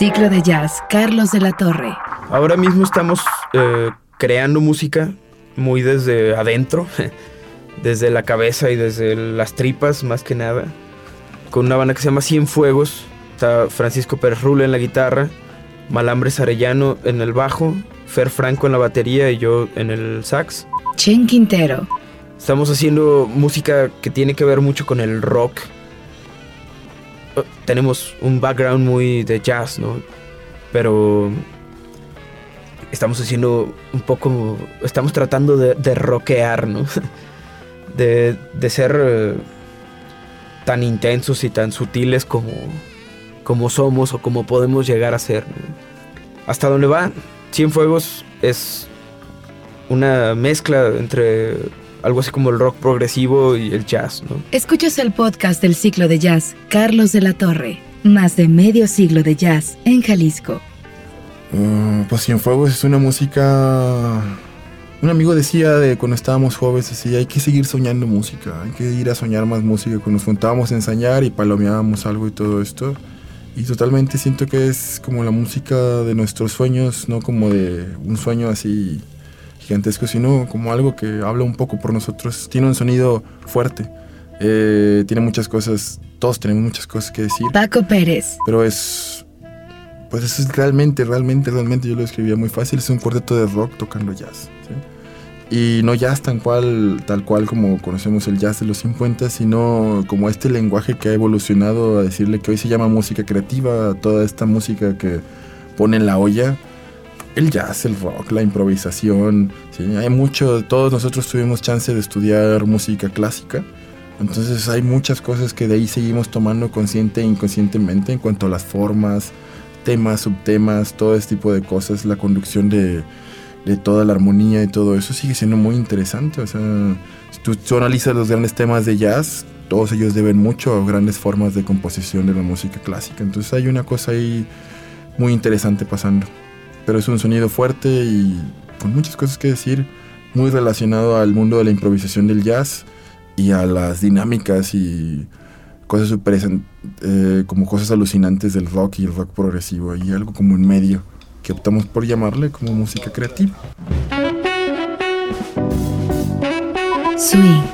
Ciclo de Jazz, Carlos de la Torre. Ahora mismo estamos creando música muy desde adentro, desde la cabeza y desde las tripas más que nada, con una banda que se llama Cienfuegos. Está Francisco Pérez Rula en la guitarra, Malambres Arellano en el bajo, Fer Franco en la batería y yo en el sax. Chen Quintero. Estamos haciendo música que tiene que ver mucho con el rock. Tenemos un background muy de jazz, ¿no? Pero estamos haciendo un poco... Estamos tratando de rockear, ¿no? De ser tan intensos y tan sutiles como somos o como podemos llegar a ser, ¿no? Hasta donde va, Cienfuegos es una mezcla entre algo así como el rock progresivo y el jazz, ¿no? Escuchas el podcast del Ciclo de Jazz, Carlos de la Torre. Más de medio siglo de jazz en Jalisco. Pues Cienfuegos es una música... Un amigo decía de cuando estábamos jóvenes, así, hay que seguir soñando música, hay que ir a soñar más música. Cuando nos juntábamos a ensayar y palomeábamos algo y todo esto. Y totalmente siento que es como la música de nuestros sueños, no como de un sueño así gigantesco, sino como algo que habla un poco por nosotros. Tiene un sonido fuerte, tiene muchas cosas, todos tenemos muchas cosas que decir. Paco Pérez. Pero pues eso es realmente yo lo escribía muy fácil, es un cuarteto de rock tocando jazz, ¿sí? Y no jazz tal cual como conocemos el jazz de los 50, sino como este lenguaje que ha evolucionado a decirle que hoy se llama música creativa, a toda esta música que pone en la olla. El jazz, el rock, la improvisación, ¿sí? Hay mucho, todos nosotros tuvimos chance de estudiar música clásica, entonces hay muchas cosas que de ahí seguimos tomando consciente e inconscientemente en cuanto a las formas, temas, subtemas, todo este tipo de cosas, la conducción de toda la armonía y todo eso sigue siendo muy interesante. O sea, si tú analizas los grandes temas de jazz, todos ellos deben mucho a grandes formas de composición de la música clásica, entonces hay una cosa ahí muy interesante pasando. Pero es un sonido fuerte y con muchas cosas que decir, muy relacionado al mundo de la improvisación del jazz y a las dinámicas y cosas como cosas alucinantes del rock y el rock progresivo, y algo como en medio que optamos por llamarle como música creativa. Swing.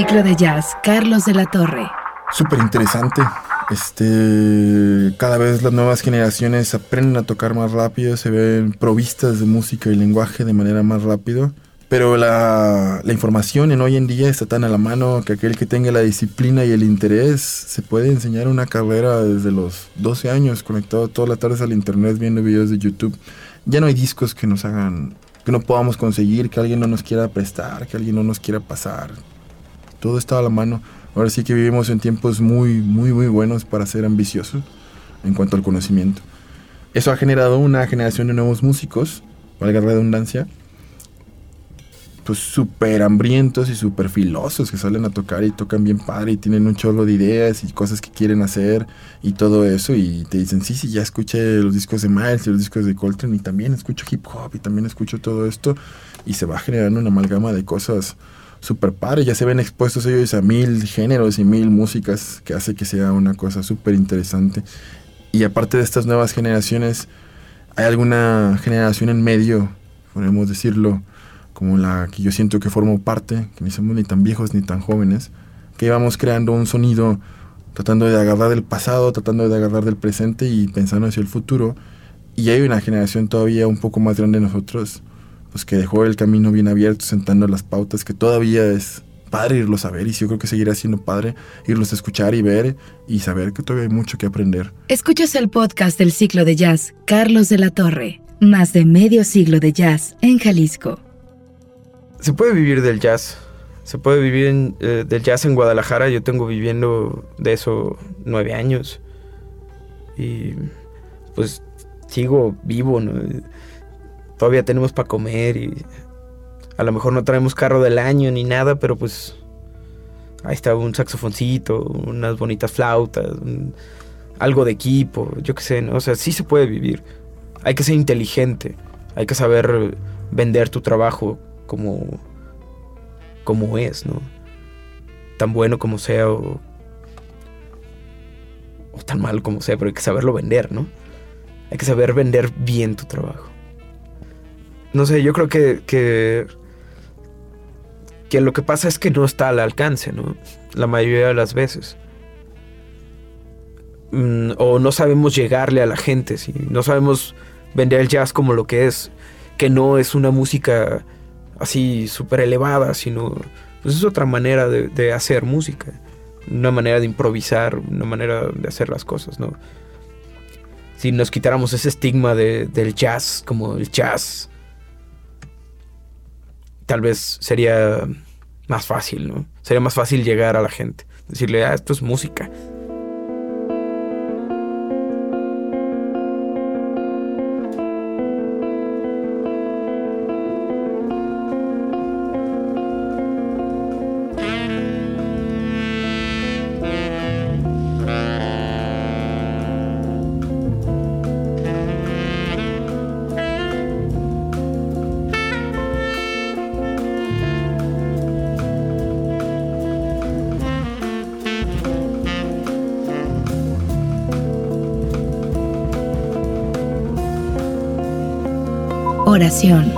ciclo de jazz, Carlos de la Torre. Súper interesante. Cada vez las nuevas generaciones aprenden a tocar más rápido, se ven provistas de música y lenguaje de manera más rápido. Pero la información en hoy en día está tan a la mano que aquel que tenga la disciplina y el interés se puede enseñar una carrera desde los 12 años, conectado todas las tardes al internet viendo videos de YouTube. Ya no hay discos que nos hagan, que no podamos conseguir, que alguien no nos quiera prestar, que alguien no nos quiera pasar. Todo está a la mano. Ahora sí que vivimos en tiempos muy, muy, muy buenos para ser ambiciosos en cuanto al conocimiento. Eso ha generado una generación de nuevos músicos, valga la redundancia, pues súper hambrientos y súper filosos que salen a tocar y tocan bien padre y tienen un chorro de ideas y cosas que quieren hacer y todo eso, y te dicen, sí, ya escuché los discos de Miles y los discos de Coltrane y también escucho hip hop y también escucho todo esto, y se va generando una amalgama de cosas súper padre. Ya se ven expuestos ellos a 1000 géneros y 1000 músicas, que hace que sea una cosa súper interesante. Y aparte de estas nuevas generaciones, hay alguna generación en medio, podemos decirlo, como la que yo siento que formo parte, que ni somos ni tan viejos ni tan jóvenes, que vamos creando un sonido tratando de agarrar del pasado, tratando de agarrar del presente y pensando hacia el futuro. Y hay una generación todavía un poco más grande de nosotros, pues que dejó el camino bien abierto, sentando las pautas, que todavía es padre irlos a ver, y yo creo que seguirá siendo padre irlos a escuchar y ver y saber que todavía hay mucho que aprender. Escuchas el podcast del ciclo de jazz, Carlos de la Torre. Más de medio siglo de jazz en Jalisco. Se puede vivir del jazz. Se puede vivir del jazz en Guadalajara. Yo tengo viviendo de eso 9 años. Y pues sigo vivo, ¿no? Todavía tenemos para comer y a lo mejor no traemos carro del año ni nada, pero pues ahí está un saxofoncito, unas bonitas flautas, algo de equipo, yo qué sé, ¿no? O sea, sí se puede vivir. Hay que ser inteligente, hay que saber vender tu trabajo como es, ¿no? Tan bueno como sea o tan mal como sea, pero hay que saberlo vender, ¿no? Hay que saber vender bien tu trabajo. No sé, yo creo que lo que pasa es que no está al alcance, ¿no? La mayoría de las veces. O no sabemos llegarle a la gente, ¿sí? No sabemos vender el jazz como lo que es, que no es una música así súper elevada, sino pues es otra manera de hacer música, una manera de improvisar, una manera de hacer las cosas, ¿no? Si nos quitáramos ese estigma del jazz, como el jazz, tal vez sería más fácil, ¿no? Sería más fácil llegar a la gente, decirle, esto es música. Oración.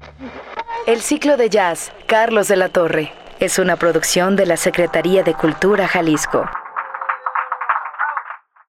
El ciclo de jazz, Carlos de la Torre, es una producción de la Secretaría de Cultura Jalisco.